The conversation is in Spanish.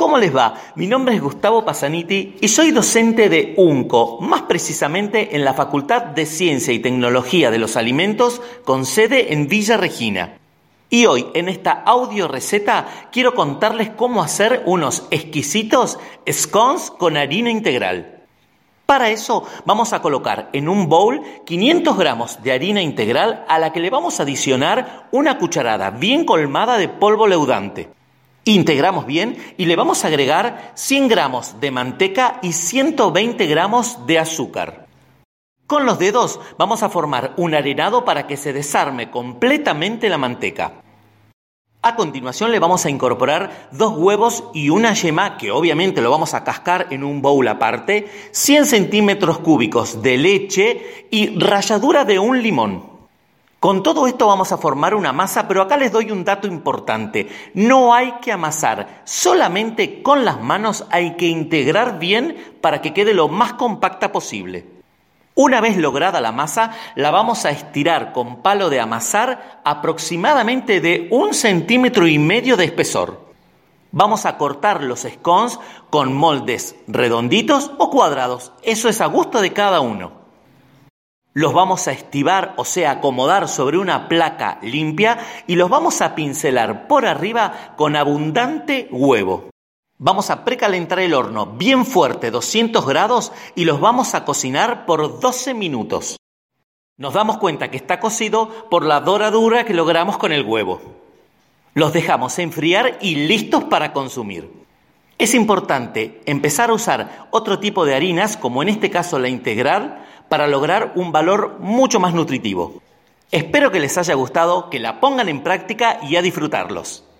¿Cómo les va? Mi nombre es Gustavo Pasaniti y soy docente de UNCO, más precisamente en la Facultad de Ciencia y Tecnología de los Alimentos con sede en Villa Regina. Y hoy, en esta audio receta, quiero contarles cómo hacer unos exquisitos scones con harina integral. Para eso vamos a colocar en un bowl 500 gramos de harina integral a la que le vamos a adicionar una cucharada bien colmada de polvo leudante. Integramos bien y le vamos a agregar 100 gramos de manteca y 120 gramos de azúcar. Con los dedos vamos a formar un arenado para que se desarme completamente la manteca. A continuación le vamos a incorporar 2 huevos y una yema, que obviamente lo vamos a cascar en un bowl aparte, 100 centímetros cúbicos de leche y ralladura de un limón. Con todo esto vamos a formar una masa, pero acá les doy un dato importante. No hay que amasar, solamente con las manos hay que integrar bien para que quede lo más compacta posible. Una vez lograda la masa, la vamos a estirar con palo de amasar aproximadamente de 1,5 centímetros de espesor. Vamos a cortar los scones con moldes redonditos o cuadrados, eso es a gusto de cada uno. Los vamos a estivar, o sea, acomodar sobre una placa limpia y los vamos a pincelar por arriba con abundante huevo. Vamos a precalentar el horno bien fuerte, 200 grados, y los vamos a cocinar por 12 minutos. Nos damos cuenta que está cocido por la doradura que logramos con el huevo. Los dejamos enfriar y listos para consumir. Es importante empezar a usar otro tipo de harinas, como en este caso la integral, para lograr un valor mucho más nutritivo. Espero que les haya gustado, que la pongan en práctica y a disfrutarlos.